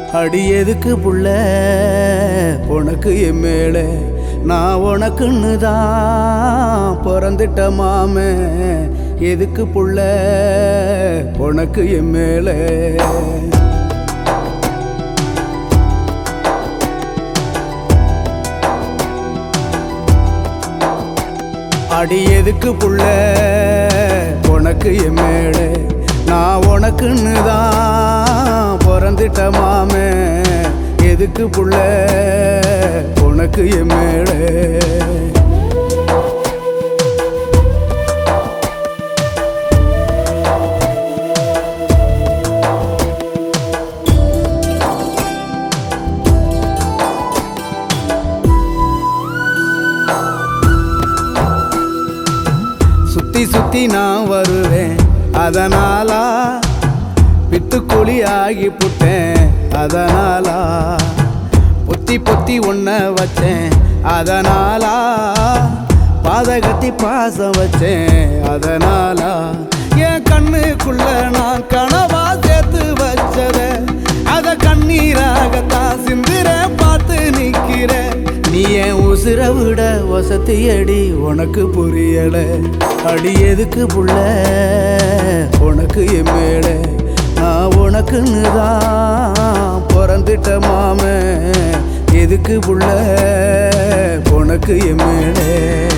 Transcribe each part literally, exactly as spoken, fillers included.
அடி எதுக்கு புள்ள உனக்கு என் மேலே நான் உனக்குன்னு தான் பிறந்துட்ட மாமே எதுக்கு புள்ள உனக்கு என் மேலே அடி எதுக்கு புள்ள உனக்கு என் மேலே நான் உனக்குன்னு தான் பிறந்துட்ட மாமே எதுக்கு புள்ள உனக்கு என் மேலே சுத்தி சுத்தி நான் வருவேன் அதனாலா பித்துக்குழி ஆகி புட்டேன் அதனாலா பொத்தி பொத்தி ஒன்ன வச்சேன் அதனாலா பாதகத்தி பாசம் வச்சேன் அதனாலா என் கண்ணுக்குள்ள நான் கனவா சேர்த்து வச்சத அத கண்ணீராகத்தான் சிந்திர பார்த்து நிக்கிற நீ என் உசிர விட வசதி அடி உனக்கு புரியல அடி எதுக்கு புள்ள உனக்கு என் மேலே நான் உனக்குன்னு தான் பிறந்துட்ட மாமே எதுக்கு புள்ள உனக்கு என் மேலே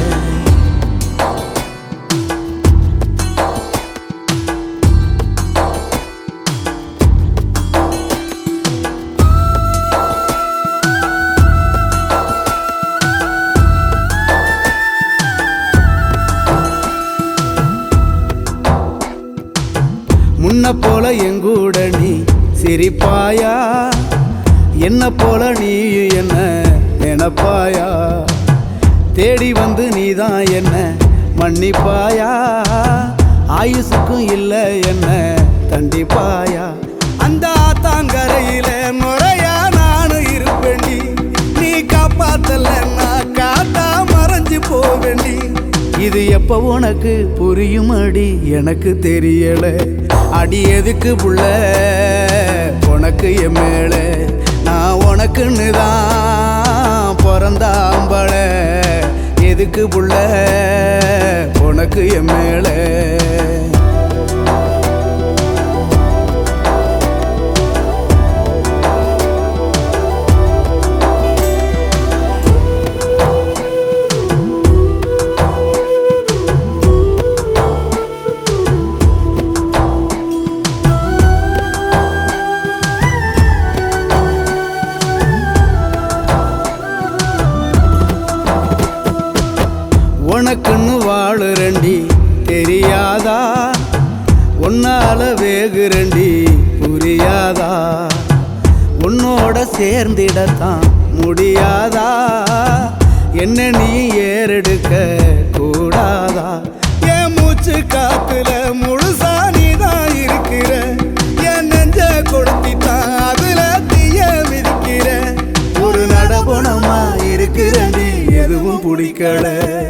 முன்ன போல எங்கூட நீ சிரிப்பாயா என்ன போல நீ என்ன நினைப்பாயா தேடி வந்து நீதான் என்ன மன்னிப்பாயா ஆயுசுக்கும் இல்லை என்ன தண்டிப்பாயா அந்த ஆத்தாங்கரையில முறையா நானும் இருப்பேண்டி நீ காப்பாத்தல நான் காத்தா மறைஞ்சு போவேண்டி இது எப்ப உனக்கு புரியும் அடி எனக்கு தெரியல அடி எதுக்கு புள்ள உனக்கு என் மேலே நான் உனக்குன்னு தான் பிறந்தாம்பள எதுக்கு புள்ள உனக்கு என் மேலே உனக்குன்னு வாழுறண்டி தெரியாதா உன்னால வேகுறண்டி புரியாதா உன்னோட சேர்ந்திடத்தான் முடியாதா என்ன நீ ஏறெடுக்க கூடாதா என் மூச்சு காத்துல முழுசா நீதான் இருக்கிற என் நெஞ்ச கொடுத்திட்டான் அதுல தீய மிதிக்கிற ஒரு நடபணமா இருக்கிறண்டி எதுவும் பிடிக்கல